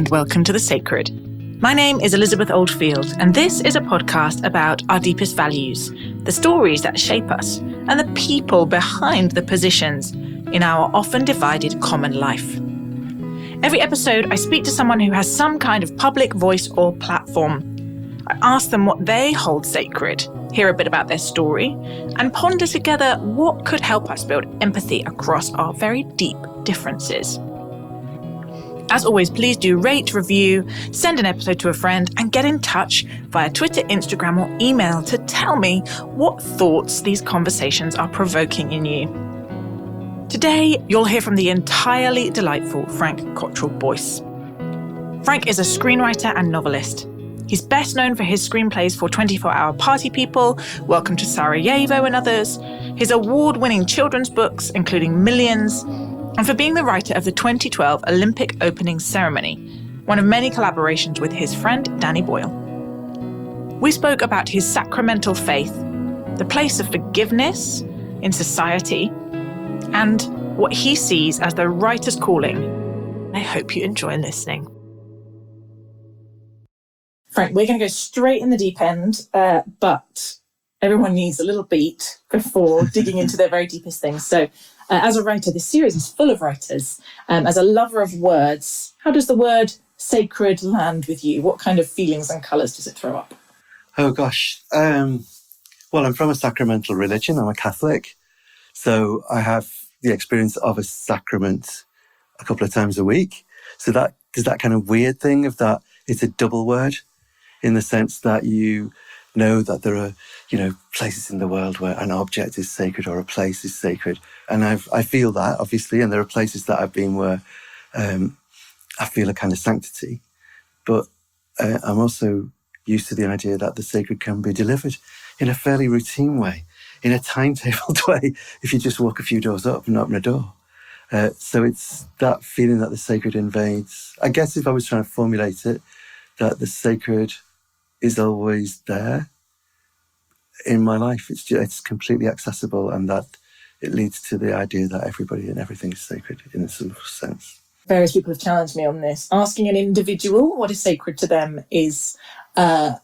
and welcome to The Sacred. My name is Elizabeth Oldfield, and this is a podcast about our deepest values, the stories that shape us, and the people behind the positions in our often divided common life. Every episode, I speak to someone who has some kind of public voice or platform. I ask them what they hold sacred, hear a bit about their story, and ponder together what could help us build empathy across our very deep differences. As always, please do rate, review, send an episode to a friend, and get in touch via Twitter, Instagram, or email to tell me what thoughts these conversations are provoking in you. Today, you'll hear from the entirely delightful Frank Cottrell Boyce. Frank is a screenwriter and novelist. He's best known for his screenplays for 24-Hour Party People, Welcome to Sarajevo and others, his award-winning children's books, including Millions, and for being the writer of the 2012 Olympic opening ceremony, one of many collaborations with his friend Danny Boyle. We spoke about his sacramental faith, the place of forgiveness in society, and what he sees as the writer's calling. I hope you enjoy listening. Frank, we're going to go straight in the deep end, but everyone needs a little beat before digging into their very deepest things. So as a writer, this series is full of writers. As a lover of words, how does the word sacred land with you? What kind of feelings and colours does it throw up? Oh, gosh. Well, I'm from a sacramental religion. I'm a Catholic. So I have the experience of a sacrament a couple of times a week. So that there's that kind of weird thing of that it's a double word, in the sense that you know that there are, places in the world where an object is sacred or a place is sacred. And I feel that, obviously, and there are places that I've been where I feel a kind of sanctity. But I'm also used to the idea that the sacred can be delivered in a fairly routine way, in a timetabled way, if you just walk a few doors up and open a door. So it's that feeling that the sacred invades. I guess if I was trying to formulate it, that the sacred is always there in my life. It's completely accessible, and that it leads to the idea that everybody and everything is sacred in a sort of sense. Various people have challenged me on this. Asking an individual what is sacred to them is, I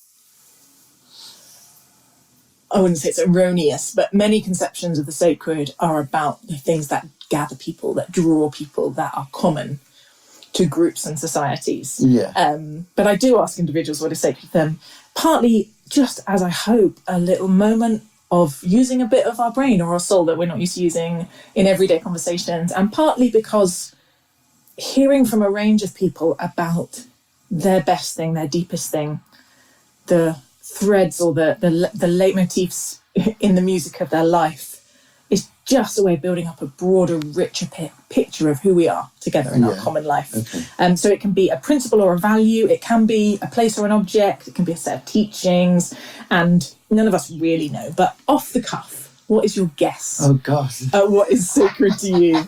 wouldn't say it's erroneous, but many conceptions of the sacred are about the things that gather people, that draw people, that are common to groups and societies. Yeah. But I do ask individuals what is sacred to them, partly just as I hope a little moment of using a bit of our brain or our soul that we're not used to using in everyday conversations, and partly because hearing from a range of people about their best thing, their deepest thing, the threads or the leitmotifs in the music of their life, is just a way of building up a broader, richer picture of who we are together in our common life. Okay. So it can be a principle or a value, it can be a place or an object, it can be a set of teachings, and none of us really know. But off the cuff, what is your guess? Oh, God. What is sacred to you?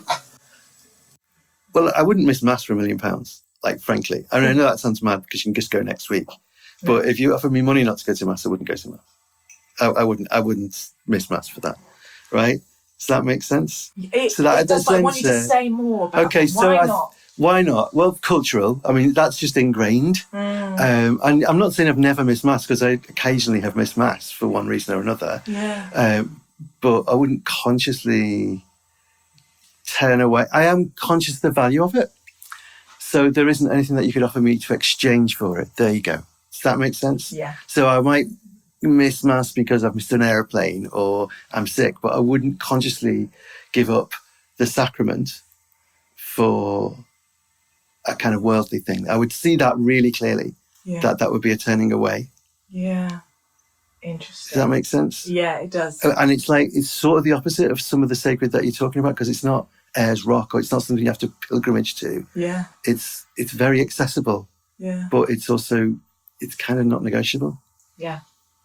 Well, I wouldn't miss Mass for £1 million, frankly. I mean, I know that sounds mad because you can just go next week. But if you offered me money not to go to Mass, I wouldn't go to Mass. I wouldn't miss Mass for that, right? Does that make sense? It does, but I want you to say more about okay, it. Why not? Why not? Well, cultural. I mean, that's just ingrained. And I'm not saying I've never missed Mass, because I occasionally have missed Mass for one reason or another. Yeah. But I wouldn't consciously turn away. I am conscious of the value of it. So there isn't anything that you could offer me to exchange for it. There you go. Does that make sense? Yeah. So I might miss Mass because I've missed an airplane or I'm sick, but I wouldn't consciously give up the sacrament for a kind of worldly thing. I would see that really clearly, that would be a turning away. Yeah. Interesting. Does that make sense? Yeah, it does. And it's sort of the opposite of some of the sacred that you're talking about, because it's not Ayers Rock, or it's not something you have to pilgrimage to. Yeah. It's very accessible. Yeah. But it's kind of not negotiable. Yeah.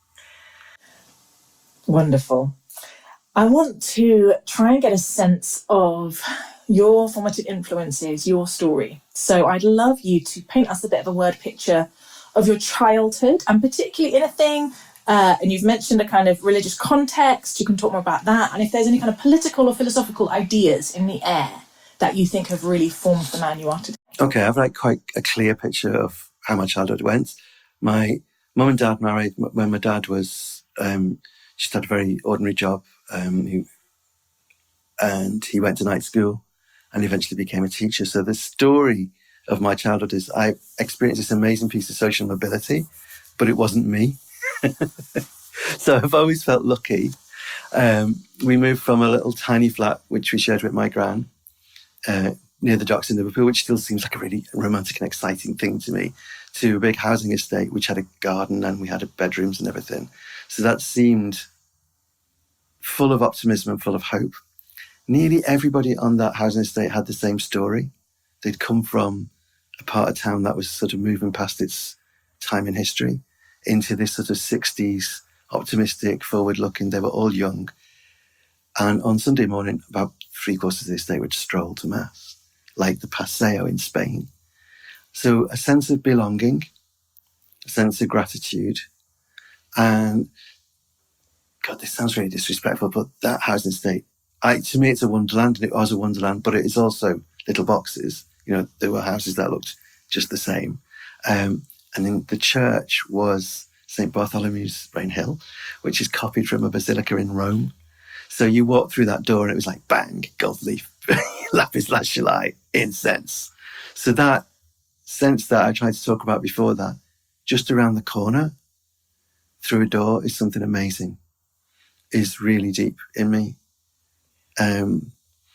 Wonderful. I want to try and get a sense of your formative influences, your story. So I'd love you to paint us a bit of a word picture of your childhood, and particularly in a thing, and you've mentioned a kind of religious context, you can talk more about that, and if there's any kind of political or philosophical ideas in the air that you think have really formed the man you are today. Okay, I have like quite a clear picture of how my childhood went. My mum and dad married when my dad was just had a very ordinary job, and he went to night school and eventually became a teacher. So the story of my childhood is I experienced this amazing piece of social mobility, but it wasn't me. So I've always felt lucky. We moved from a little tiny flat, which we shared with my gran, near the docks in Liverpool, which still seems like a really romantic and exciting thing to me, to a big housing estate, which had a garden and we had bedrooms and everything. So that seemed full of optimism and full of hope. Nearly everybody on that housing estate had the same story. They'd come from a part of town that was sort of moving past its time in history into this sort of 60s, optimistic, forward-looking. They were all young. And on Sunday morning, about 3/4 of the estate would stroll to Mass, like the Paseo in Spain. So a sense of belonging, a sense of gratitude. And God, this sounds really disrespectful, but that housing estate, to me, it's a wonderland, and it was a wonderland, but it is also little boxes. You know, there were houses that looked just the same. And then the church was St. Bartholomew's Rainhill, which is copied from a basilica in Rome. So you walk through that door and it was like, bang, gold leaf, lapis lazuli, incense. So that sense that I tried to talk about before, that just around the corner through a door is something amazing, is really deep in me. And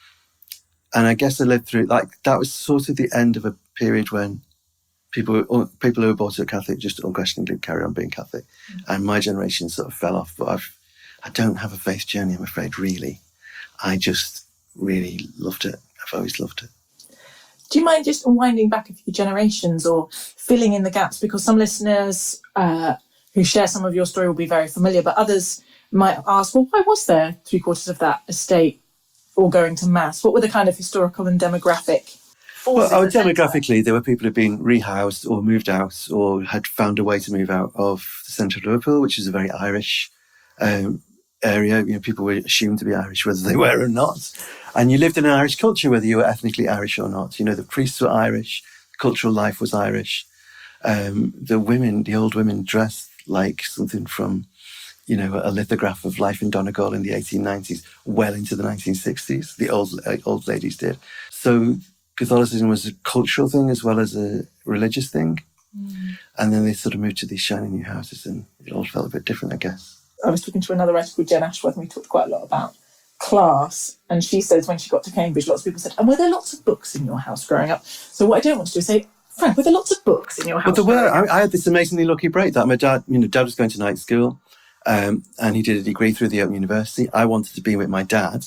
I guess I lived through, like, that was sort of the end of a period when people who were brought up Catholic just unquestioningly carry on being Catholic. And my generation sort of fell off. But I don't have a faith journey, I'm afraid, really. I just really loved it. I've always loved it. Do you mind just winding back a few generations or filling in the gaps? Because some listeners who share some of your story will be very familiar, but others might ask, well, why was there 3/4 of that estate all going to Mass? What were the kind of historical and demographic forces? Well, demographically, there were people who'd been rehoused or moved out or had found a way to move out of the centre of Liverpool, which is a very Irish area. You know, people were assumed to be Irish, whether they were or not. And you lived in an Irish culture, whether you were ethnically Irish or not. You know, the priests were Irish, cultural life was Irish. The old women dressed like something from, you know, a lithograph of life in Donegal in the 1890s, well into the 1960s. The old ladies did. So Catholicism was a cultural thing as well as a religious thing. And then they sort of moved to these shiny new houses and it all felt a bit different, I guess. I was talking to another writer called Jen Ashworth and we talked quite a lot about class. And she says when she got to Cambridge, lots of people said, and were there lots of books in your house growing up? So what I don't want to do is say, Frank, were there lots of books in your house? But there were. I had this amazingly lucky break that my dad was going to night school and he did a degree through the Open University. I wanted to be with my dad.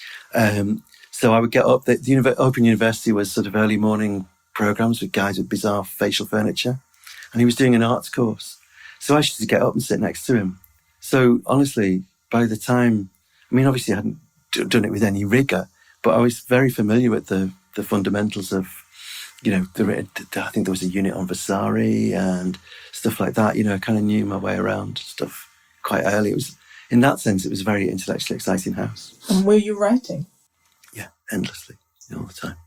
So I would get up. The Open University was sort of early morning programs with guys with bizarre facial furniture. And he was doing an arts course. So I used to get up and sit next to him. So honestly, by the time, I mean, obviously I hadn't done it with any rigor, but I was very familiar with the fundamentals of, you know, I think there was a unit on Vasari and stuff like that. You know, I kind of knew my way around stuff quite early. It was, in that sense, it was a very intellectually exciting house. And were you writing? Yeah, endlessly, all the time.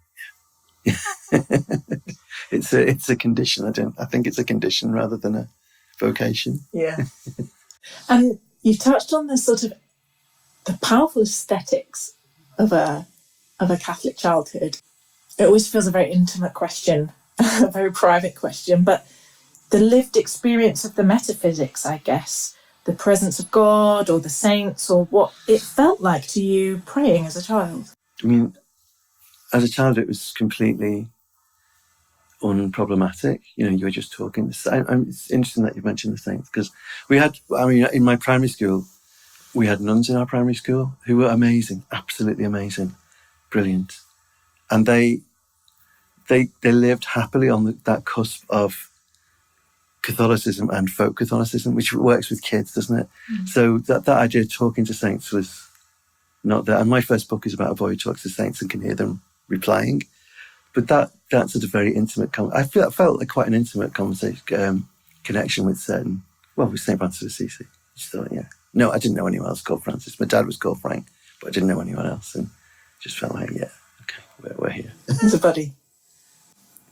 Yeah. It's a condition. I think it's a condition rather than a vocation. Yeah. And you've touched on this sort of the powerful aesthetics of a Catholic childhood. It always feels a very intimate question, a very private question, but the lived experience of the metaphysics, I guess, the presence of God or the saints or what it felt like to you praying as a child. I mean, as a child, it was completely unproblematic. You know, you were just talking. It's interesting that you mentioned the saints because in my primary school, we had nuns in our primary school who were amazing, absolutely amazing, brilliant. And they lived happily on that cusp of Catholicism and folk Catholicism, which works with kids, doesn't it? So that idea of talking to saints was not there. And my first book is about a boy who talks to saints and can hear them replying. But that's a very intimate. I felt like quite an intimate conversation, connection with with St. Francis of Assisi. Just thought, yeah. No, I didn't know anyone else called Francis. My dad was called Frank, but I didn't know anyone else, and just felt like, yeah, okay, we're here. As a buddy.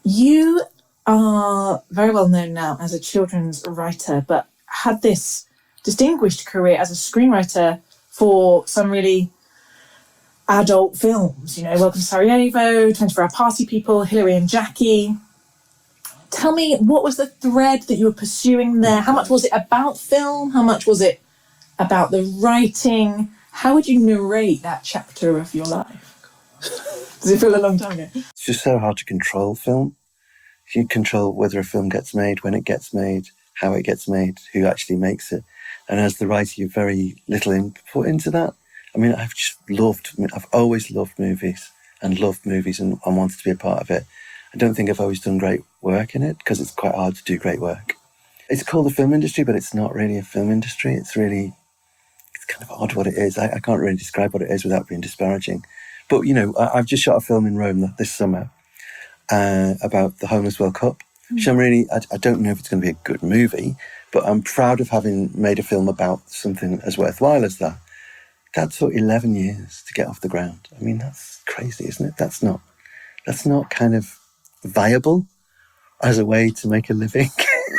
You are very well known now as a children's writer, but had this distinguished career as a screenwriter for some really adult films, Welcome to Sarajevo, 24-Hour Party People, Hillary and Jackie. Tell me, what was the thread that you were pursuing there? How much was it about film? How much was it about the writing? How would you narrate that chapter of your life? Does it feel a long time ago? It's just so hard to control film. You control whether a film gets made, when it gets made, how it gets made, who actually makes it. And as the writer, you've very little input into that. I mean, I've always loved movies and wanted to be a part of it. I don't think I've always done great work in it because it's quite hard to do great work. It's called the film industry, but it's not really a film industry. It's kind of odd what it is. I can't really describe what it is without being disparaging. But, I've just shot a film in Rome this summer about the Homeless World Cup, which I don't know if it's going to be a good movie, but I'm proud of having made a film about something as worthwhile as that. That took 11 years to get off the ground. I mean, that's crazy, isn't it? That's not kind of viable as a way to make a living.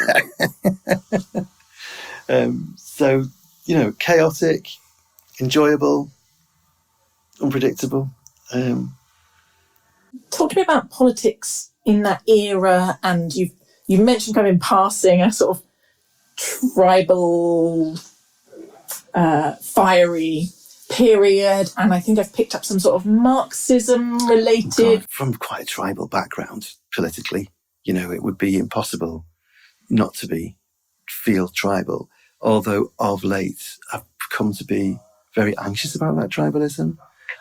So, chaotic, enjoyable, unpredictable. Talk to me about politics in that era, and you've mentioned kind of in passing a sort of tribal, fiery period, and I think I've picked up some sort of Marxism related. From quite a tribal background politically, it would be impossible not to feel tribal. Although of late I've come to be very anxious about that tribalism.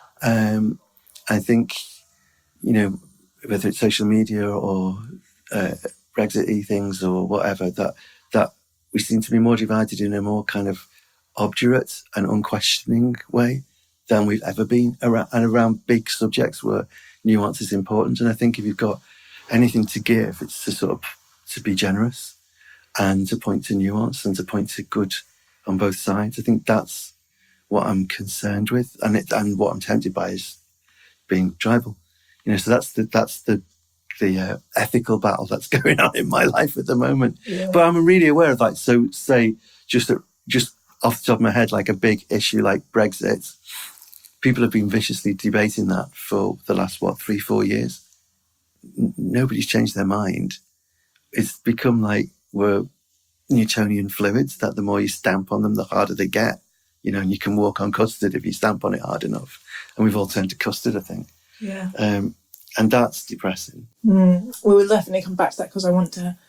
I think, whether it's social media or Brexit-y things or whatever, that we seem to be more divided in a more kind of obdurate and unquestioning way than we've ever been around big subjects where nuance is important. And I think if you've got anything to give, it's to be generous and to point to nuance and to point to good on both sides. I think that's what I'm concerned with, and what I'm tempted by is being tribal. So that's the ethical battle that's going on in my life at the moment. Yeah. But I'm really aware of that. So say just off the top of my head, like a big issue like Brexit, people have been viciously debating that for the last 3-4 years. Nobody's changed their mind. It's become like we're Newtonian fluids, that the more you stamp on them, the harder they get. And you can walk on custard if you stamp on it hard enough. And we've all turned to custard, I think. Yeah. And that's depressing. We will definitely come back to that because I want to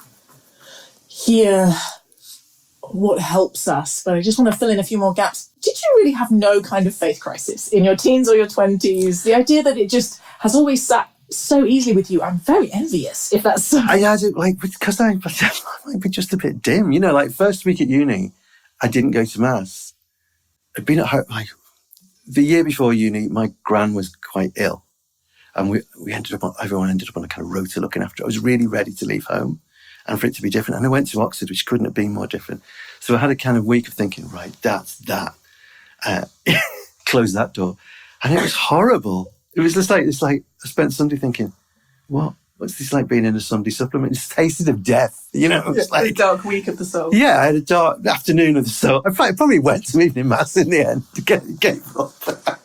hear what helps us, but I just want to fill in a few more gaps. Did you really have no kind of faith crisis in your teens or your 20s? The idea that it just has always sat so easily with you, I'm very envious if that's so. I had it because I might be just a bit dim. First week at uni, I didn't go to mass. I'd been at home, the year before uni, my gran was quite ill. And everyone ended up on a kind of rota looking after her. I was really ready to leave home and for it to be different. And I went to Oxford, which couldn't have been more different. So I had a kind of week of thinking, right, that's that. Close that door. And it was horrible. It was just like, I spent Sunday thinking, what's this like being in a Sunday supplement? It's tasted of death, It's like a dark week of the soul. Yeah, I had a dark afternoon of the soul. I probably went to evening mass in the end to get up.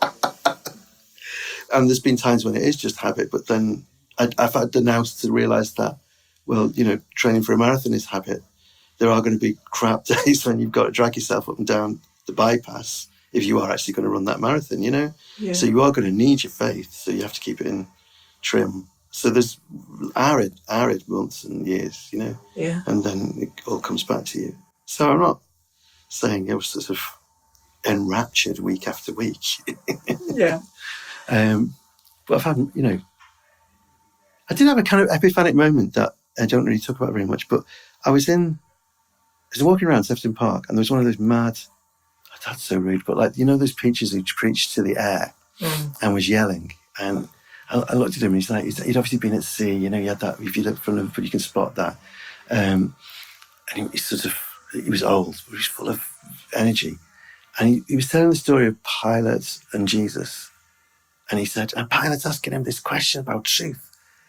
And there's been times when it is just habit, but then I've had the nous to realise that, training for a marathon is habit. There are going to be crap days when you've got to drag yourself up and down the bypass if you are actually going to run that marathon, Yeah. So you are going to need your faith, so you have to keep it in trim. So there's arid months and years, Yeah. And then it all comes back to you. So I'm not saying it was sort of enraptured week after week. Yeah. But I've had, I did have a kind of epiphanic moment that I don't really talk about very much, but I was walking around Sefton Park and there was one of those mad, that's so rude, but those preachers who preached to the air and was yelling. And I looked at him and he'd obviously been at sea, he had that, if you look from Liverpool, you can spot that. And he was old, but he was full of energy. And he was telling the story of Pilate and Jesus. And he said, and Pilate's asking him this question about truth.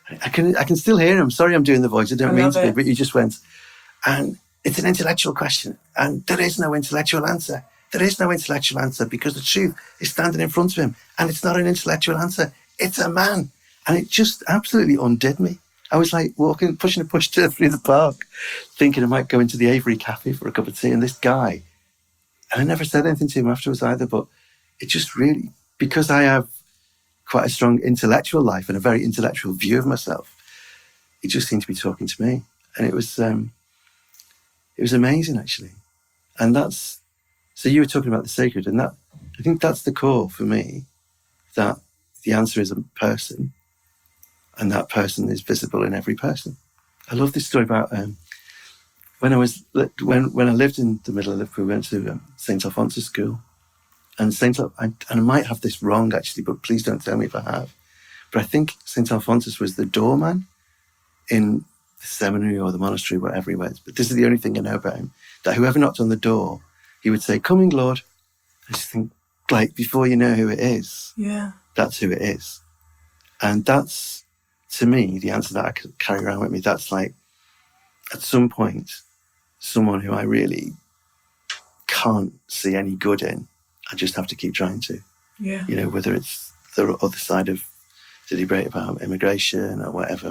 I can still hear him. Sorry, I'm doing the voice. I don't mean to be, but you just went, and it's an intellectual question, and there is no intellectual answer. There is no intellectual answer because the truth is standing in front of him, and it's not an intellectual answer. It's a man, and it just absolutely undid me. I was like pushing a pushchair through the park, thinking I might go into the Avery Cafe for a cup of tea, and this guy, and I never said anything to him afterwards either, but it just really, because I have quite a strong intellectual life and a very intellectual view of myself, he just seemed to be talking to me. And it was amazing, actually. And so you were talking about the sacred, and I think that's the core for me, that the answer is a person, and that person is visible in every person. I love this story about when I lived in the middle of Liverpool, we went to St. Alphonsus School. And I might have this wrong, actually, but please don't tell me if I have. But I think St. Alphonsus was the doorman in the seminary or the monastery, whatever he was. But this is the only thing I know about him, that whoever knocked on the door, he would say, "Coming, Lord." I just think, like, before you know who it is, that's who it is. And that's, to me, the answer that I could carry around with me. That's like, at some point, someone who I really can't see any good in, I just have to keep trying to. Yeah. You know, whether it's the other side of the debate about immigration or whatever.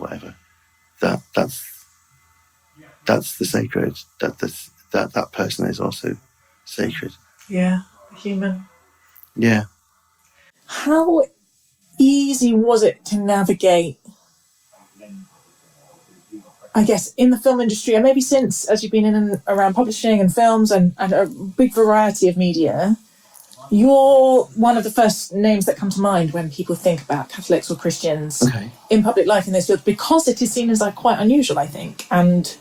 That's the sacred. That person is also sacred. Yeah, human. Yeah. How easy was it to navigate, I guess, in the film industry, and maybe since, as you've been in and around publishing and films and a big variety of media, you're one of the first names that come to mind when people think about Catholics or Christians in public life in this field, because it is seen as like quite unusual, I think. And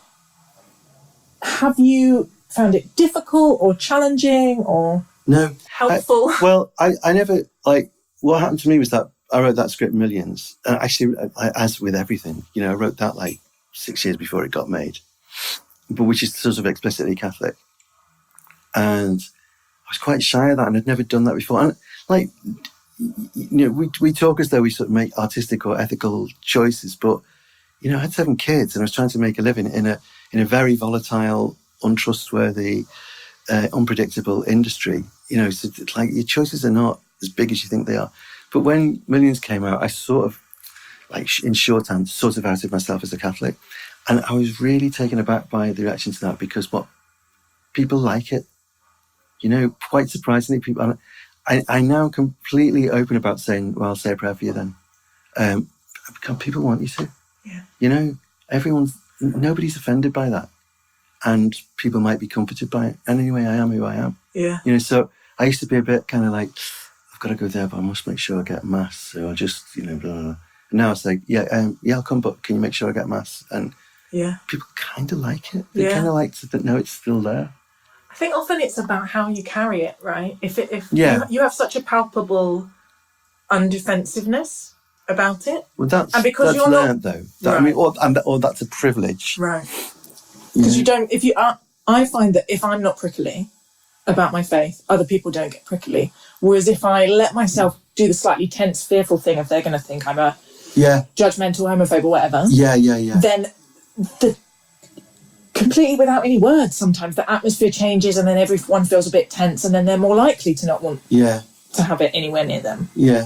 have you found it difficult or challenging or helpful? I never, like, what happened to me was that I wrote that script, Millions. And actually, as with everything, you know, I wrote that like 6 years before it got made, but which is sort of explicitly Catholic. And I was quite shy of that, and I'd never done that before. And like, you know, we talk as though we sort of make artistic or ethical choices, but, you know, I had 7 kids and I was trying to make a living in a very volatile, untrustworthy, unpredictable industry. You know, so like your choices are not as big as you think they are. But when Millions came out, I sort of, like in shorthand, sort of outed myself as a Catholic. And I was really taken aback by the reaction to that, because people like it. You know, quite surprisingly, people. I now completely open about saying, "Well, I'll say a prayer for you then." Because people want you to. Yeah. You know, nobody's offended by that, and people might be comforted by it. And anyway, I am who I am. Yeah. You know, so I used to be a bit kind of like, I've got to go there, but I must make sure I get mass. So I'll just, you know, blah, blah, blah. And now it's like, I'll come, but can you make sure I get mass? And people kind of like it. They kind of like to know it's still there. I think often it's about how you carry it, right? If you have such a palpable undefensiveness about it, well, that's because you're learned, not, though. That, I mean, or that's a privilege, right? Because you don't. I find that if I'm not prickly about my faith, other people don't get prickly. Whereas if I let myself do the slightly tense, fearful thing, if they're going to think I'm a judgmental homophobe or whatever, then the completely without any words, sometimes the atmosphere changes and then everyone feels a bit tense, and then they're more likely to not want to have it anywhere near them.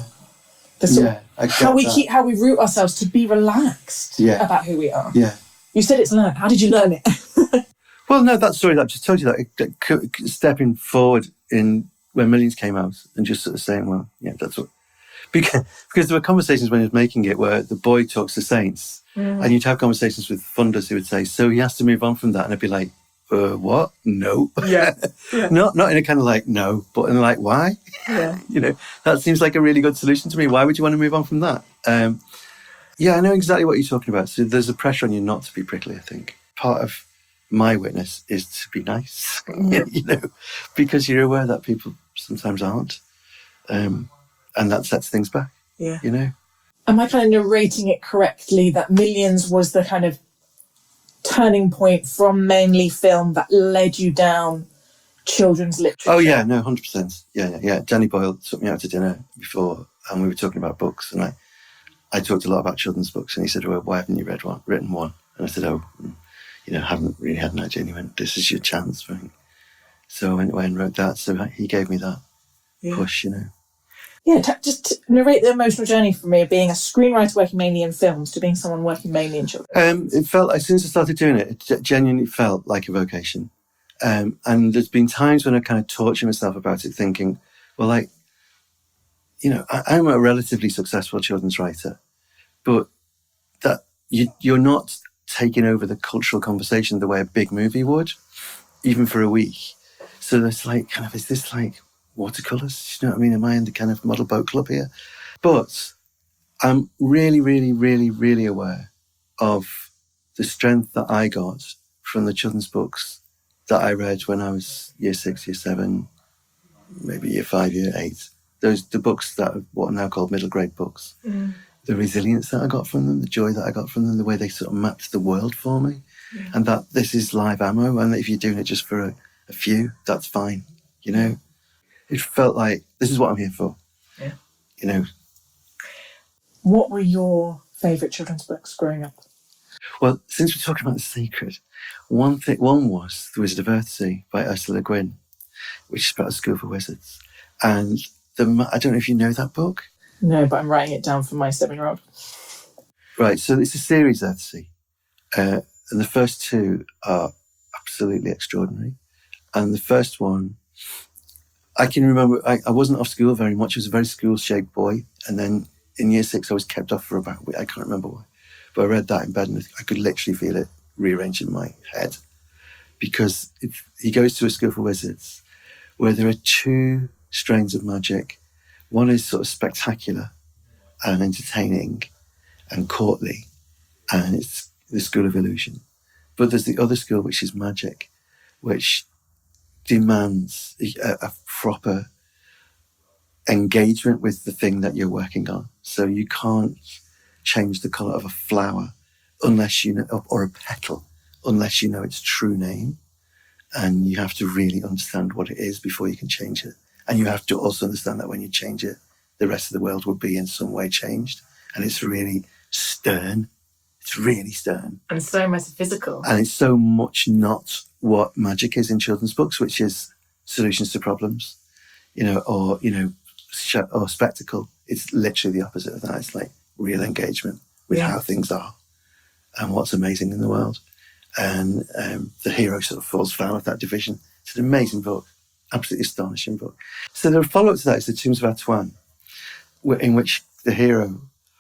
How we root ourselves to be relaxed about who we are. You said it's learned. How did you learn it? Well, no, that story that I just told you, that stepping forward in when Millions came out and just sort of saying, well, that's what, because there were conversations when he was making it where the boy talks to saints. And you'd have conversations with funders who would say, so he has to move on from that. And I'd be like, what? No. Not in a kind of like, no, but in like, why? You know, that seems like a really good solution to me. Why would you want to move on from that? I know exactly what you're talking about. So there's a pressure on you not to be prickly, I think. Part of my witness is to be nice, you know, because you're aware that people sometimes aren't. And that sets things back, you know. Am I kind of narrating it correctly that Millions was the kind of turning point from mainly film that led you down children's literature? Oh, yeah, no, 100%. Yeah. Danny Boyle took me out to dinner before and we were talking about books, and I talked a lot about children's books, and he said, well, why haven't you written one? And I said, haven't really had an idea. And he went, this is your chance, Frank. So I went away and wrote that. So he gave me that push, Yeah, just narrate the emotional journey for me of being a screenwriter working mainly in films to being someone working mainly in children. It felt, as soon as I started doing it, it genuinely felt like a vocation. And there's been times when I kind of torture myself about it, thinking, well, I'm a relatively successful children's writer, but that you're not taking over the cultural conversation the way a big movie would, even for a week. So there's is this like watercolours? You know what I mean? Am I in the kind of model boat club here? But I'm really, really, really, really aware of the strength that I got from the children's books that I read when I was year 6, year 7, maybe year 5, year 8. The books that are what are now called middle grade books. Mm. The resilience that I got from them, the joy that I got from them, the way they sort of mapped the world for me. Yeah. And that this is live ammo, and if you're doing it just for a few, that's fine, It felt like, this is what I'm here for. Yeah. What were your favourite children's books growing up? Well, since we're talking about The Secret, one was The Wizard of Earthsea by Ursula Le Guin, which is about a school for wizards. And I don't know if you know that book. No, but I'm writing it down for my 7-year-old. Right, so it's a series, Earthsea. And the first 2 are absolutely extraordinary. And the first one, I can remember, I wasn't off school very much. I was a very school-shaped boy. And then in year 6, I was kept off for about a week. I can't remember why. But I read that in bed and I could literally feel it rearrange in my head. Because he goes to a school for wizards where there are 2 strains of magic. One is sort of spectacular and entertaining and courtly, and it's the School of Illusion. But there's the other school, which is magic, which demands a proper engagement with the thing that you're working on. So you can't change the colour of a flower unless you know, or a petal, unless you know its true name. And you have to really understand what it is before you can change it. And you have to also understand that when you change it, the rest of the world will be in some way changed. And it's really stern. It's really stern. And so metaphysical. And it's so much not what magic is in children's books, which is solutions to problems, or spectacle. It's literally the opposite of that. It's like real engagement with how things are and what's amazing in the world. And the hero sort of falls foul of that division. It's an amazing book, absolutely astonishing book. So the follow-up to that is The Tombs of Atuan, in which the hero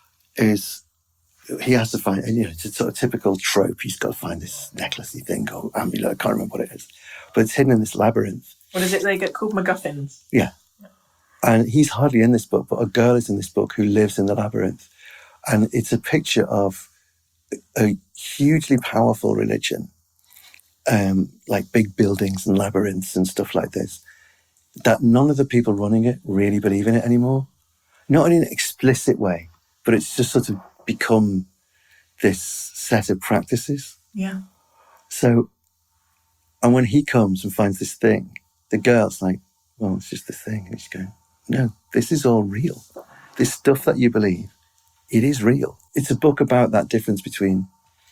he has to find, it's a sort of typical trope. He's got to find this necklacey thing or amulet. I can't remember what it is, but it's hidden in this labyrinth. What is it they get called? MacGuffins? Yeah. And he's hardly in this book, but a girl is in this book who lives in the labyrinth. And it's a picture of a hugely powerful religion, like big buildings and labyrinths and stuff like this, that none of the people running it really believe in it anymore. Not in an explicit way, but it's just sort of become this set of practices. Yeah. So, and when he comes and finds this thing, the girl's like, well, it's just a thing. And he's going, no, this is all real. This stuff that you believe, it is real. It's a book about that difference between,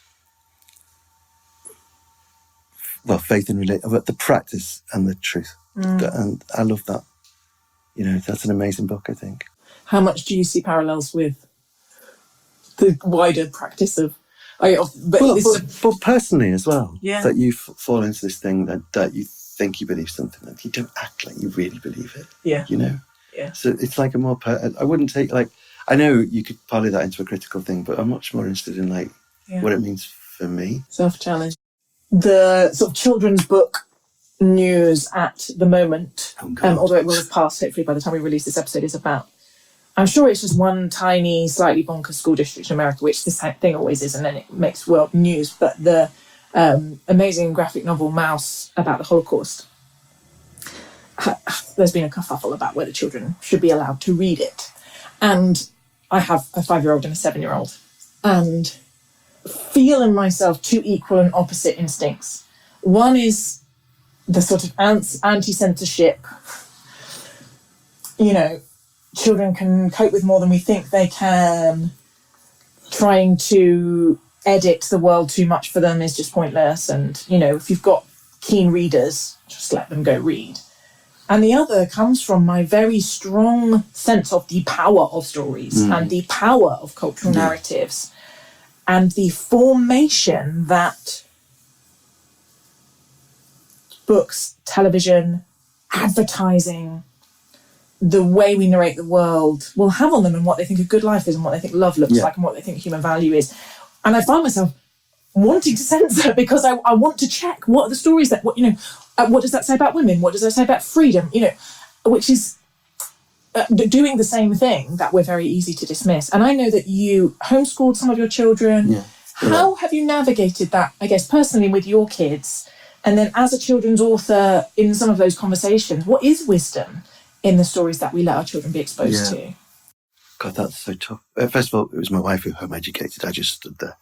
faith and religion, about the practice and the truth. And I love that. That's an amazing book, I think. How much do you see parallels with the wider practice of... But personally as well, that you fall into this thing that you think you believe something, that you don't act like you really believe it. Yeah. Yeah. So it's like a more... I wouldn't take, I know you could parlay that into a critical thing, but I'm much more interested in, what it means for me. Self-challenge. The sort of children's book news at the moment, although it will have passed, hopefully, by the time we release this episode, is about... I'm sure it's just one tiny, slightly bonkers school district in America, which this thing always is, and then it makes world news. But the amazing graphic novel Mouse about the Holocaust, there's been a kerfuffle about whether children should be allowed to read it. And I have a 5-year-old and a 7-year-old, and feel in myself 2 equal and opposite instincts. One is the sort of anti-censorship, children can cope with more than we think they can. trying to edit the world too much for them is just pointless. And, if you've got keen readers, just let them go read. And the other comes from my very strong sense of the power of stories and the power of cultural narratives and the formation that books, television, advertising, the way we narrate the world will have on them and what they think a good life is and what they think love looks like and what they think human value is. And I find myself wanting to censor because I want to check what are the stories that, what does that say about women? What does that say about freedom? Which is doing the same thing that we're very easy to dismiss. And I know that you homeschooled some of your children. Yeah. How have you navigated that, I guess, personally with your kids? And then as a children's author in some of those conversations, what is wisdom in the stories that we let our children be exposed to? God, that's so tough. First of all, it was my wife who home educated. I just stood there.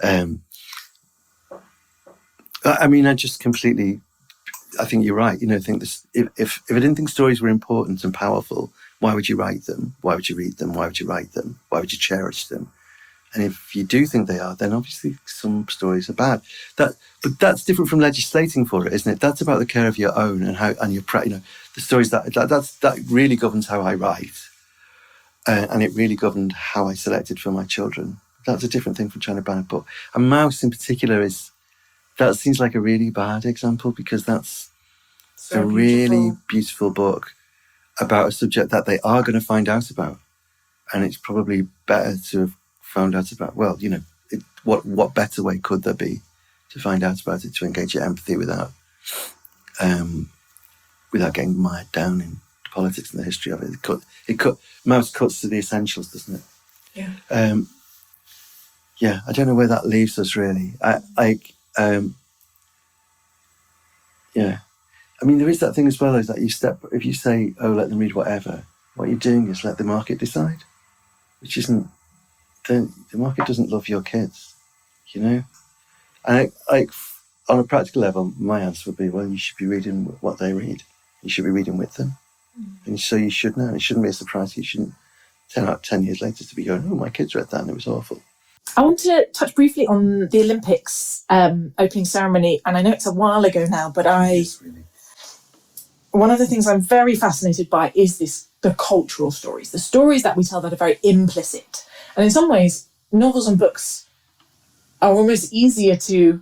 I just completely, I think you're right. I think this, if I didn't think stories were important and powerful, why would you write them? Why would you read them? Why would you write them? Why would you cherish them? And if you do think they are, then obviously some stories are bad. But that's different from legislating for it, isn't it? That's about the care of your own and how, and your, the stories that really governs how I write. And it really governed how I selected for my children. That's a different thing from trying to ban a book. And Mouse in particular that seems like a really bad example because that's so a really beautiful book about a subject that they are going to find out about. And it's probably better to have found out about, what better way could there be to find out about it, to engage your empathy without getting mired down in politics and the history of it. Mouse cuts to the essentials, doesn't it? Yeah. I don't know where that leaves us really. There is that thing as well, is that if you say, let them read whatever, what you're doing is let the market decide, which isn't, the market doesn't love your kids, And on a practical level, my answer would be, well, you should be reading what they read. You should be reading with them. And so you should know. It shouldn't be a surprise. You shouldn't turn out 10 years later to be going, my kids read that and it was awful. I want to touch briefly on the Olympics opening ceremony. And I know it's a while ago now, but one of the things I'm very fascinated by is the cultural stories, the stories that we tell that are very implicit. And in some ways, novels and books are almost easier to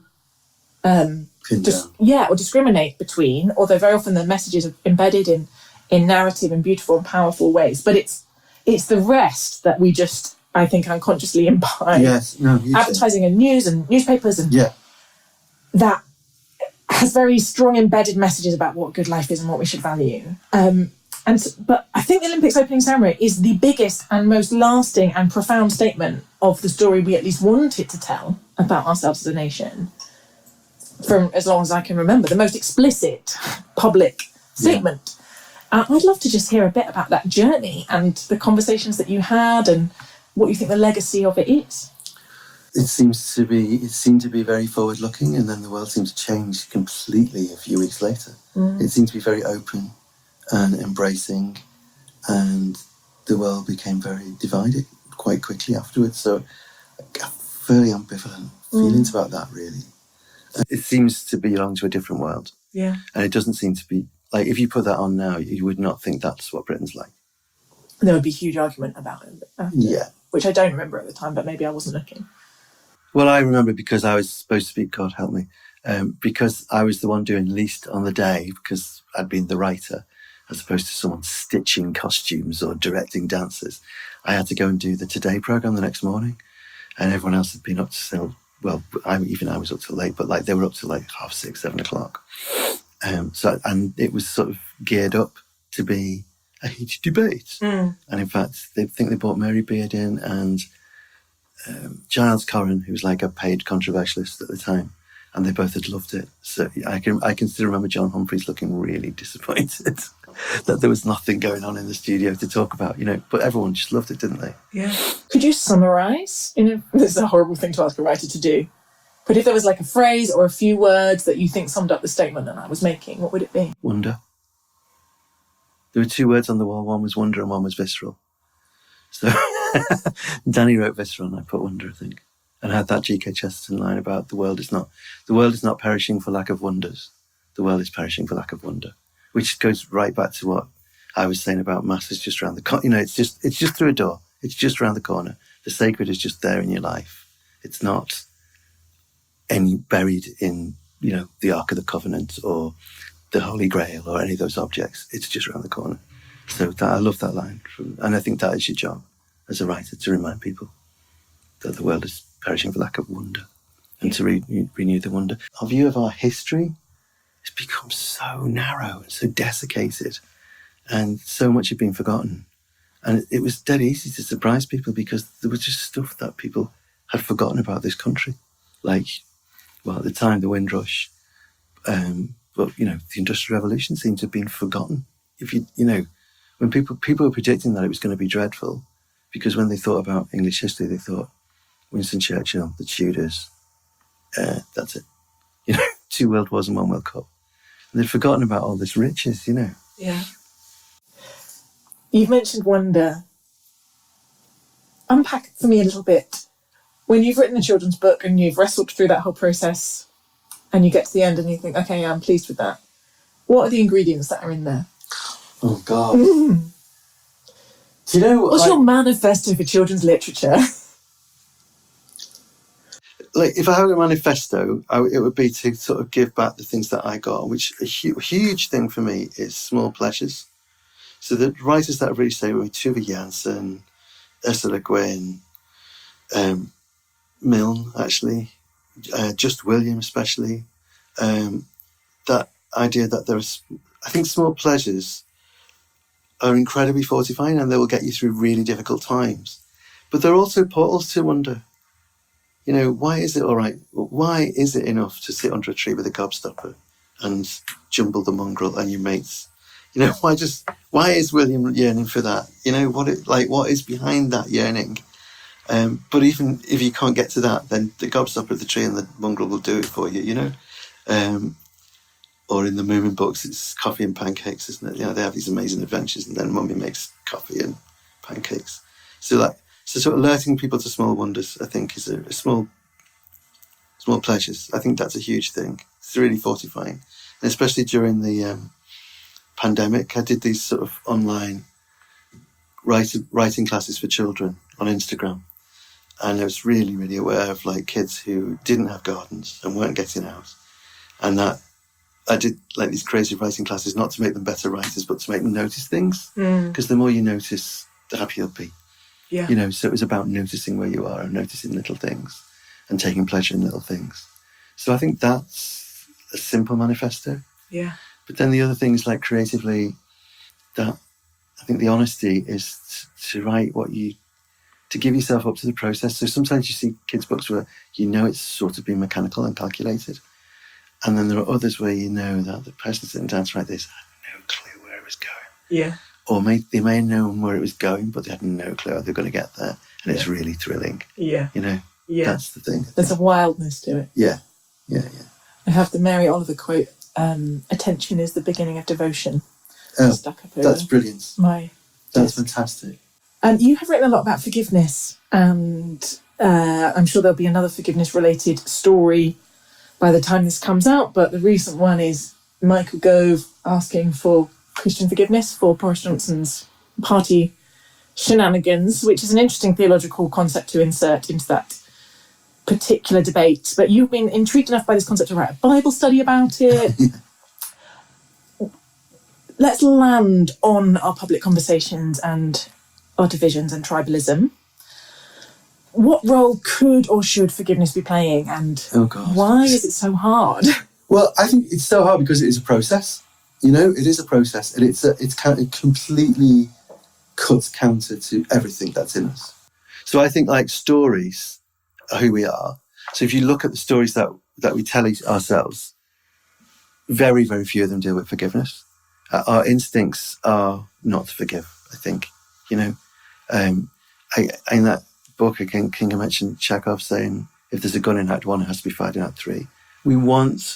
or discriminate between, although very often the messages are embedded in narrative in beautiful and powerful ways. But it's the rest that we just, I think, unconsciously imbibe. Yes, no, advertising and news and newspapers and that has very strong embedded messages about what good life is and what we should value. But I think the Olympics opening ceremony is the biggest and most lasting and profound statement of the story we at least wanted to tell about ourselves as a nation from as long as I can remember, the most explicit public statement. I'd love to just hear a bit about that journey and the conversations that you had and what you think the legacy of it is. It seemed to be very forward-looking, and then the world seemed to change completely a few weeks later. It seemed to be very open and embracing, and the world became very divided quite quickly afterwards. So I got fairly ambivalent feelings about that, really. It seems to belong to a different world. Yeah. And it doesn't seem to be, like, if you put that on now, you would not think that's what Britain's like. There would be a huge argument about it. Which I don't remember at the time, but maybe I wasn't looking. Well, I remember because I was supposed to be, God help me, because I was the one doing least on the day because I'd been the writer as opposed to someone stitching costumes or directing dances. I had to go and do the Today programme the next morning, and everyone else had been up till, well, I was up till late, but like they were up till like 6:30, 7 o'clock. And it was sort of geared up to be a heated debate. And in fact, they think they brought Mary Beard in and Giles Corran, who was like a paid controversialist at the time, and they both had loved it. So I can still remember John Humphreys looking really disappointed that there was nothing going on in the studio to talk about, but everyone just loved it, didn't they? Yeah. Could you summarise? This is a horrible thing to ask a writer to do, but if there was like a phrase or a few words that you think summed up the statement that I was making, what would it be? Wonder. There were 2 words on the wall. One was wonder and one was visceral. So Danny wrote Viscera and I put wonder, I think. And had that G.K. Chesterton line about the world is not perishing for lack of wonders. The world is perishing for lack of wonder, which goes right back to what I was saying about mass is just around the corner. It's just through a door. It's just around the corner. The sacred is just there in your life. It's not any buried in, the Ark of the Covenant or the Holy Grail or any of those objects. It's just around the corner. So I love that line. And I think that is your job as a writer, to remind people that the world is perishing for lack of wonder and to renew the wonder. Our view of our history has become so narrow and so desiccated, and so much had been forgotten. And it was dead easy to surprise people because there was just stuff that people had forgotten about this country. At the time, the Windrush, but, the Industrial Revolution seemed to have been forgotten. When people were predicting that it was going to be dreadful, because when they thought about English history, they thought Winston Churchill, the Tudors, that's it. 2 World Wars and 1 World Cup. And they'd forgotten about all this riches, Yeah. You've mentioned wonder. Unpack it for me a little bit. When you've written a children's book and you've wrestled through that whole process and you get to the end and you think, okay, I'm pleased with that. What are the ingredients that are in there? Oh, God. Do you know... What's your manifesto for children's literature? If I had a manifesto, it would be to sort of give back the things that I got, which a huge thing for me is small pleasures. So the writers that I've really stayed with, Tove Jansson, Ursula Le Guin, Milne, actually, Just William especially, that idea that I think small pleasures are incredibly fortifying and they will get you through really difficult times. But they're also portals to wonder. Why is it all right? Why is it enough to sit under a tree with a gobstopper and jumble the mongrel and your mates? Why is William yearning for that? What is behind that yearning? But even if you can't get to that, then the gobstopper of the tree and the mongrel will do it for you, Or in the Moomin books, it's coffee and pancakes, isn't it? They have these amazing adventures and then Mummy makes coffee and pancakes. So sort of alerting people to small wonders, I think, is a small pleasures. I think that's a huge thing. It's really fortifying. And especially during the pandemic, I did these sort of online writing classes for children on Instagram. And I was really, really aware of kids who didn't have gardens and weren't getting out. And that I did these crazy writing classes, not to make them better writers, but to make them notice things. Because the more you notice, the happier you'll be. Yeah. So it was about noticing where you are and noticing little things and taking pleasure in little things. So I think that's a simple manifesto. Yeah. But then the other things, creatively, that I think the honesty is to write to give yourself up to the process. So sometimes you see kids' books where it's sort of been mechanical and calculated. And then there are others where that the person sitting down to write this had no clue where it was going. Yeah. Or they may have known where it was going, but they had no clue how they're going to get there. And it's really thrilling. Yeah. Yeah. That's the thing. There's a wildness to it. Yeah. I have the Mary Oliver quote, attention is the beginning of devotion. Stuck up over that's brilliant. That's fantastic. You have written a lot about forgiveness, and I'm sure there'll be another forgiveness-related story by the time this comes out, but the recent one is Michael Gove asking for Christian forgiveness for Boris Johnson's party shenanigans, which is an interesting theological concept to insert into that particular debate. But you've been intrigued enough by this concept to write a Bible study about it. Let's land on our public conversations and our divisions and tribalism. What role could or should forgiveness be playing, and why is it so hard? Well, I think it's so hard because it is a process. It is a process, and it completely cuts counter to everything that's in us. So I think stories are who we are. So if you look at the stories that we tell ourselves, very, very few of them deal with forgiveness. Our instincts are not to forgive, I think. In that book, again, King mentioned Chekhov saying, if there's a gun in Act 1, it has to be fired in Act 3. We want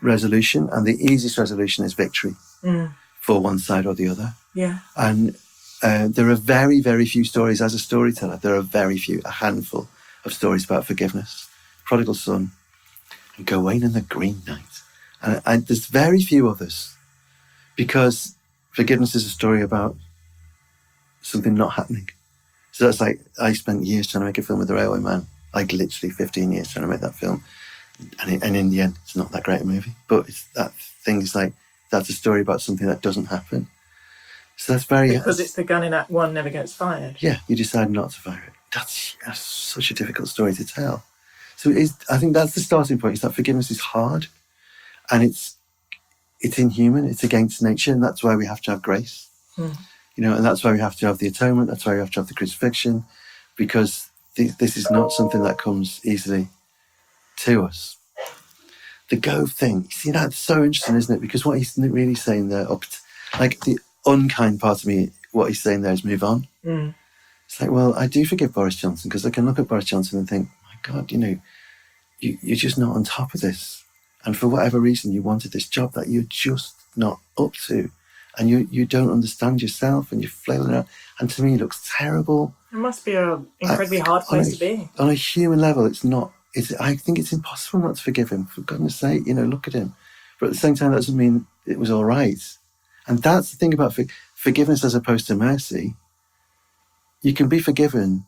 resolution, and the easiest resolution is victory for one side or the other. Yeah. And There are very, very few stories as a storyteller. There are very few, a handful of stories about forgiveness. Prodigal Son and Gawain and the Green Knight. And there's very few others because forgiveness is a story about something not happening. So that's like, I spent years trying to make a film with The Railway Man, like literally 15 years trying to make that film. And in the end, it's not that great a movie. But that thing is like, that's a story about something that doesn't happen. So that's very... Because it's the gun in Act 1 never gets fired. Yeah, you decide not to fire it. That's such a difficult story to tell. So I think that's the starting point, is that forgiveness is hard and it's inhuman, it's against nature, and that's why we have to have grace. And that's why we have to have the atonement, that's why we have to have the crucifixion, because this is not something that comes easily to us. The Gove thing, you see, that's so interesting, isn't it? Because what he's really saying there, like the unkind part of me, what he's saying there is move on. It's like, well, I do forgive Boris Johnson because I can look at Boris Johnson and think, my God, you're just not on top of this. And for whatever reason, you wanted this job that you're just not up to. And you don't understand yourself and you're flailing around. And to me, it looks terrible. It must be an incredibly hard place to be. On a human level, I think it's impossible not to forgive him. For goodness sake, look at him. But at the same time, that doesn't mean it was all right. And that's the thing about forgiveness as opposed to mercy. You can be forgiven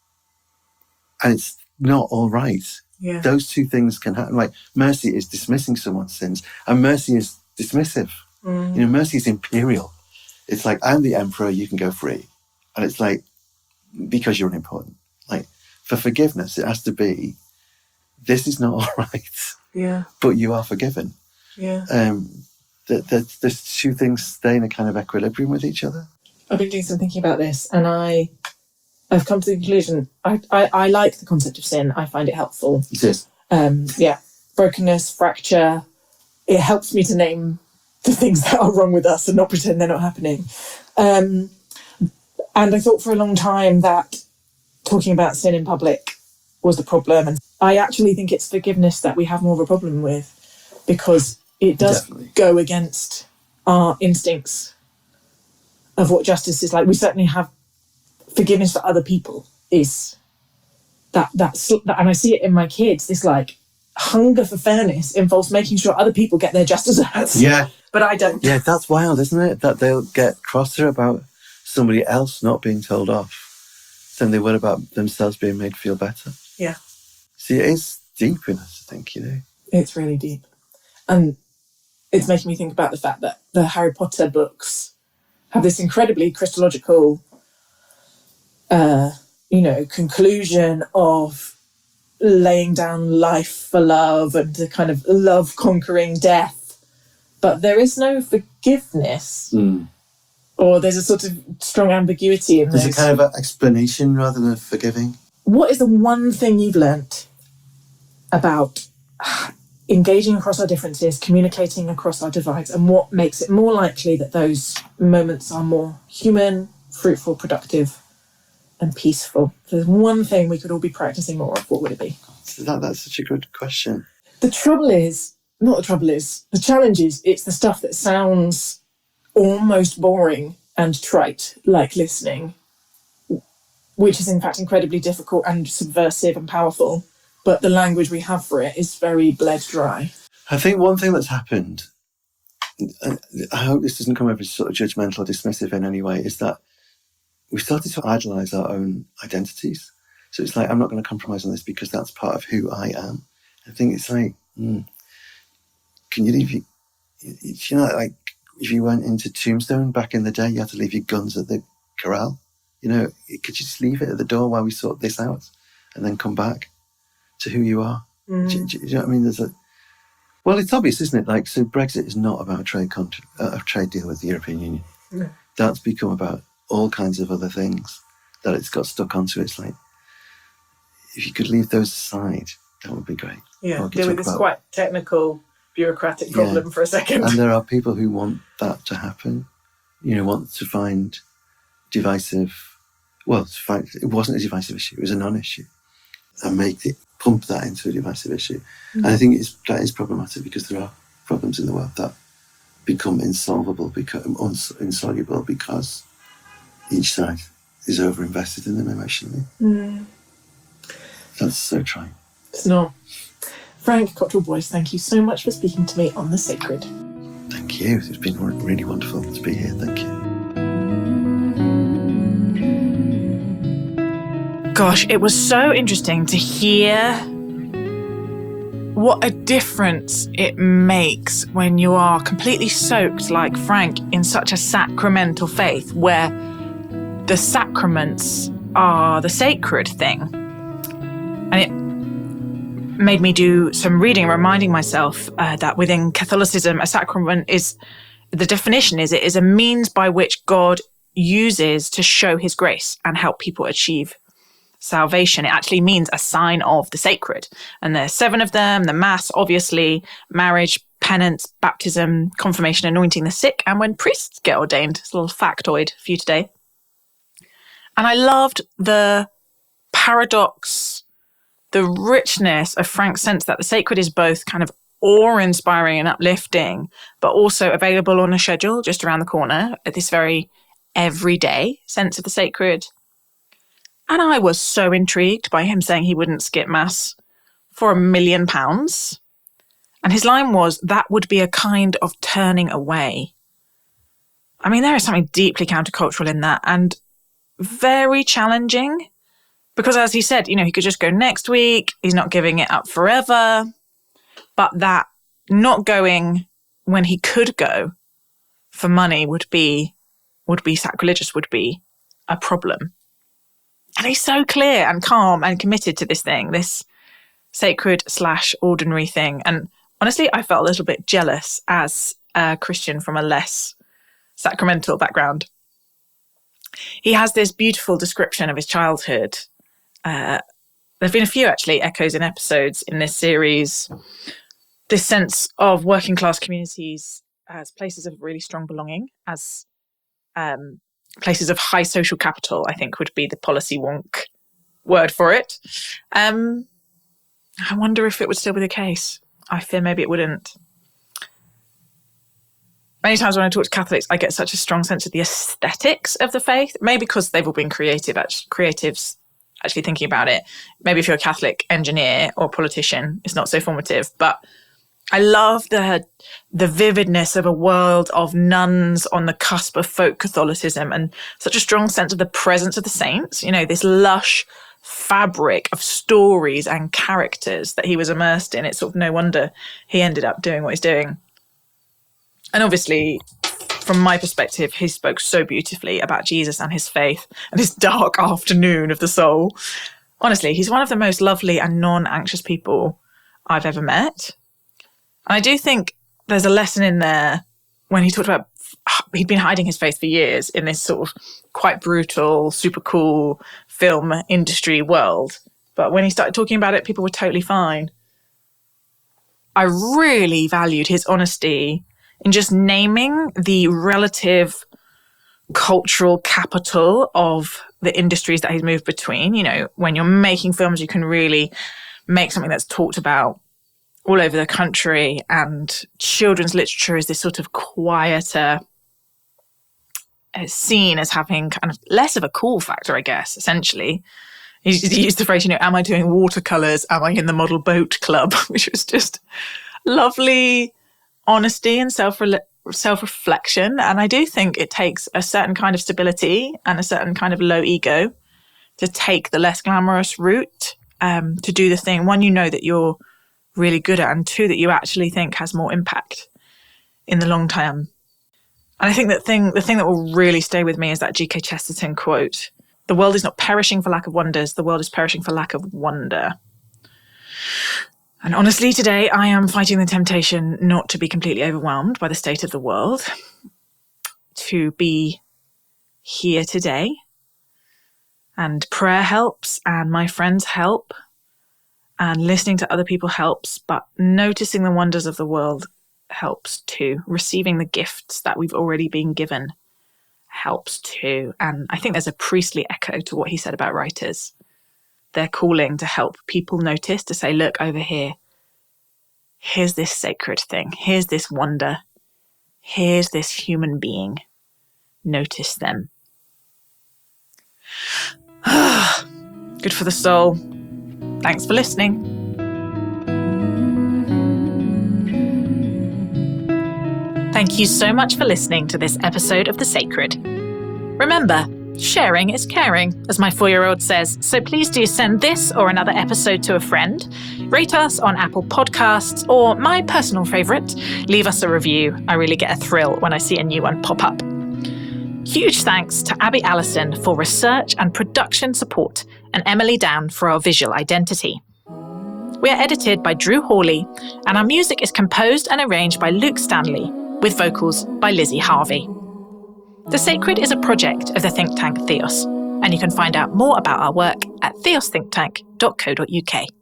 and it's not all right. Yeah. Those two things can happen. Like mercy is dismissing someone's sins and mercy is dismissive. Mercy is imperial. It's like, I'm the emperor, you can go free. And it's like, because you're unimportant. Like for forgiveness, it has to be, this is not all right. Yeah. But you are forgiven. Yeah. The two things stay in a kind of equilibrium with each other. I've been doing some thinking about this, and I've come to the conclusion, I like the concept of sin. I find it helpful. Yes. Brokenness, fracture. It helps me to name the things that are wrong with us and not pretend they're not happening. And I thought for a long time that talking about sin in public was the problem. And I actually think it's forgiveness that we have more of a problem with, because it does go against our instincts of what justice is like. We certainly have forgiveness for other people is that, and I see it in my kids. This like hunger for fairness involves making sure other people get their just desserts. Yeah. But I don't. Yeah, that's wild, isn't it? That they'll get crosser about somebody else not being told off than they would about themselves being made feel better. Yeah. See, it is deep in us, I think, It's really deep. And it's making me think about the fact that the Harry Potter books have this incredibly Christological, conclusion of laying down life for love and the kind of love conquering death. But there is no forgiveness, or there's a sort of strong ambiguity in There's those. a kind of an explanation rather than forgiving. What is the one thing you've learnt about engaging across our differences, communicating across our divides, and what makes it more likely that those moments are more human, fruitful, productive, and peaceful? If there's one thing we could all be practicing more of, what would it be? That's such a good question. The challenge is it's the stuff that sounds almost boring and trite, like listening, which is in fact incredibly difficult and subversive and powerful. But the language we have for it is very bled dry. I think one thing that's happened, and I hope this doesn't come over as sort of judgmental or dismissive in any way, is that we started to idolise our own identities. So it's like, I'm not going to compromise on this because that's part of who I am. I think it's like, can you leave like if you went into Tombstone back in the day, you had to leave your guns at the corral. Could you just leave it at the door while we sort this out and then come back to who you are? Do you know what I mean? It's obvious, isn't it? Like, so Brexit is not about a trade deal with the European Union. No. That's become about all kinds of other things that it's got stuck onto. It's like, if you could leave those aside, that would be great. Yeah, deal with this quite technical, bureaucratic problem for a second. And there are people who want that to happen, want to find divisive, it wasn't a divisive issue, it was a non-issue, and pump that into a divisive issue. And I think that is problematic because there are problems in the world that become insoluble because each side is over-invested in them emotionally. That's so trying. It's not. Frank Cottrell Boyce, thank you so much for speaking to me on The Sacred. Thank you. It's been really wonderful to be here. Thank you. Gosh, it was so interesting to hear what a difference it makes when you are completely soaked, like Frank, in such a sacramental faith where the sacraments are the sacred thing. And it made me do some reading, reminding myself that within Catholicism, a sacrament is, the definition is, it is a means by which God uses to show his grace and help people achieve salvation. It actually means a sign of the sacred. And there's 7 of them: the Mass, obviously, marriage, penance, baptism, confirmation, anointing the sick, and when priests get ordained. It's a little factoid for you today. And I loved the paradox, the richness of Frank's sense that the sacred is both kind of awe-inspiring and uplifting, but also available on a schedule just around the corner, at this very everyday sense of the sacred. And I was so intrigued by him saying he wouldn't skip Mass for £1 million. And his line was, that would be a kind of turning away. I mean, there is something deeply countercultural in that and very challenging. Because as he said, he could just go next week. He's not giving it up forever. But that not going when he could go for money would be sacrilegious, would be a problem. And he's so clear and calm and committed to this thing, this sacred/ordinary thing. And honestly, I felt a little bit jealous as a Christian from a less sacramental background. He has this beautiful description of his childhood. There have been a few, actually, echoes in episodes in this series. This sense of working class communities as places of really strong belonging, as places of high social capital, I think would be the policy wonk word for it. I wonder if it would still be the case. I fear maybe it wouldn't. Many times when I talk to Catholics, I get such a strong sense of the aesthetics of the faith, maybe because they've all been creatives actually thinking about it. Maybe if you're a Catholic engineer or politician, it's not so formative. But I love the vividness of a world of nuns on the cusp of folk Catholicism and such a strong sense of the presence of the saints, this lush fabric of stories and characters that he was immersed in. It's sort of no wonder he ended up doing what he's doing. And obviously, from my perspective, he spoke so beautifully about Jesus and his faith and his dark afternoon of the soul. Honestly, he's one of the most lovely and non-anxious people I've ever met. And I do think there's a lesson in there when he talked about he'd been hiding his faith for years in this sort of quite brutal, super cool film industry world. But when he started talking about it, people were totally fine. I really valued his honesty in just naming the relative cultural capital of the industries that he's moved between. When you're making films, you can really make something that's talked about all over the country, and children's literature is this sort of quieter, seen as having kind of less of a cool factor, I guess, essentially. He used the phrase, am I doing watercolours? Am I in the model boat club? Which was just lovely honesty and self-reflection. And I do think it takes a certain kind of stability and a certain kind of low ego to take the less glamorous route, to do the thing, one, that you're really good at, and 2, that you actually think has more impact in the long term. And I think that the thing that will really stay with me is that G.K. Chesterton quote, "The world is not perishing for lack of wonders, the world is perishing for lack of wonder." And honestly, today I am fighting the temptation not to be completely overwhelmed by the state of the world, to be here today. And prayer helps, and my friends help, and listening to other people helps, but noticing the wonders of the world helps too. Receiving the gifts that we've already been given helps too. And I think there's a priestly echo to what he said about writers. They're calling to help people notice, to say, look over here. Here's this sacred thing. Here's this wonder. Here's this human being. Notice them. Good for the soul. Thanks for listening. Thank you so much for listening to this episode of The Sacred. Remember, sharing is caring, as my 4-year-old says, so please do send this or another episode to a friend, rate us on Apple Podcasts, or my personal favourite, leave us a review. I really get a thrill when I see a new one pop up. Huge thanks to Abby Allison for research and production support, and Emily Down for our visual identity. We are edited by Drew Hawley, and our music is composed and arranged by Luke Stanley, with vocals by Lizzie Harvey. The Sacred is a project of the think tank Theos, and you can find out more about our work at theosthinktank.co.uk.